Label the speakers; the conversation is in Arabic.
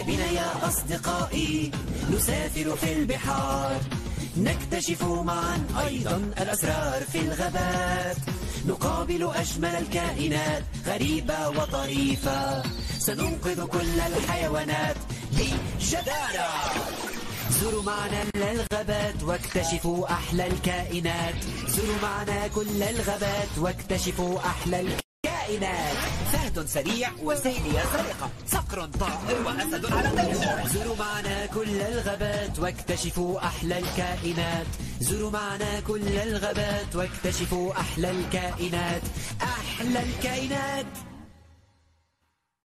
Speaker 1: بنا يا أصدقائي نسافر في البحار، نكتشف معا أيضا الأسرار في الغابات، نقابل أجمل الكائنات غريبة وطريفة، سننقذ كل الحيوانات بجدارة. زوروا معنا الغابات واكتشفوا أحلى الكائنات، زوروا معنا كل الغابات واكتشفوا أحلى الكائنات. فهد سريع وسيلية سريقة، صقر طائر وأسد على دينه. زوروا معنا كل الغابات واكتشفوا أحلى الكائنات، زوروا معنا كل الغابات واكتشفوا أحلى الكائنات. أحلى الكائنات.